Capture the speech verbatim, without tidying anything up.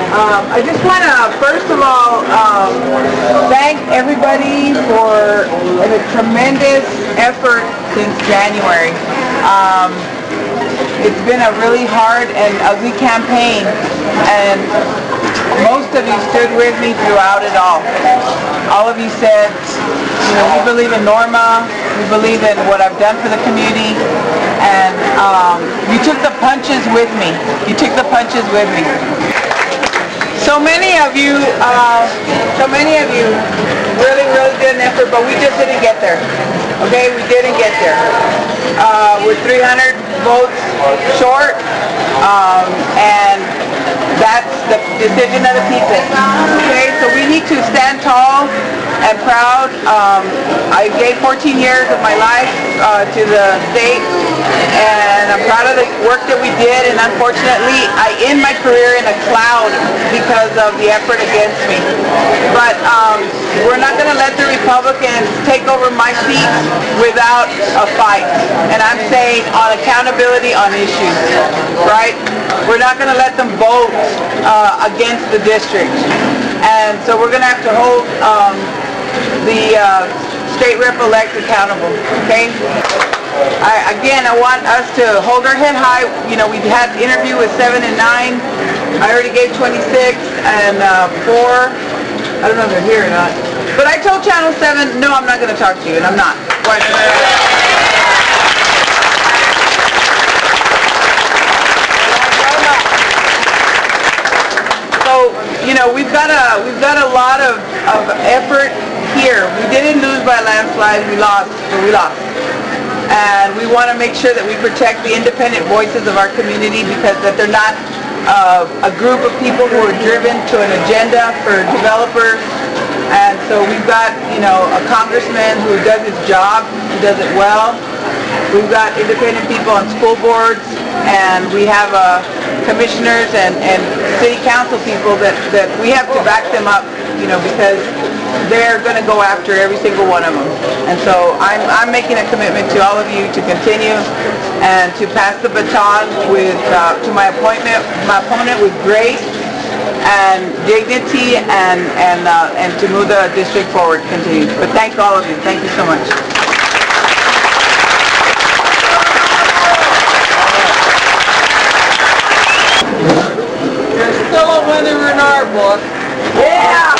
Um, I just want to, first of all, um, thank everybody for the tremendous effort since January. Um, it's been a really hard and ugly campaign, and most of you stood with me throughout it all. All of you said, you know, we believe in Norma, we believe in what I've done for the community, and um, you took the punches with me. You took the punches with me. So many of you, uh, so many of you really, really did an effort, but we just didn't get there. Okay, we didn't get there. Uh, we're three hundred votes short, um, and that's the decision of the people. Okay, so we need to stand tall and proud. Um, I gave fourteen years of my life uh, to the state, and I'm proud of the work that we did, and unfortunately I end my career in a cloud because of the effort against me. But um, we're not going to let the Republicans take over my seat without a fight, and I'm saying on accountability on issues, right? We're not going to let them vote uh, against the district, and so we're going to have to hold um, the uh, state rep-elect accountable, okay? I, again, I want us to hold our head high. You know, we've had interview with seven and nine. I already gave twenty-six and uh, four. I don't know if they're here or not. But I told Channel seven, no, I'm not going to talk to you, and I'm not. Why? So, you know, we've got a we've got a lot of, of effort here. We didn't lose by a landslide. We lost, but we lost. And we want to make sure that we protect the independent voices of our community, because that they're not uh, a group of people who are driven to an agenda for developers. And so we've got, you know, a congressman who does his job, who does it well. We've got independent people on school boards, and we have uh, commissioners and, and city council people that, that we have to back them up, you know, because they're going to go after every single one of them. And so I'm, I'm making a commitment to all of you to continue and to pass the baton with uh, to my appointment, my opponent with grace and dignity, and and uh, and to move the district forward. Continue. But thank all of you. Thank you so much. There's still a winner in our book. Yeah.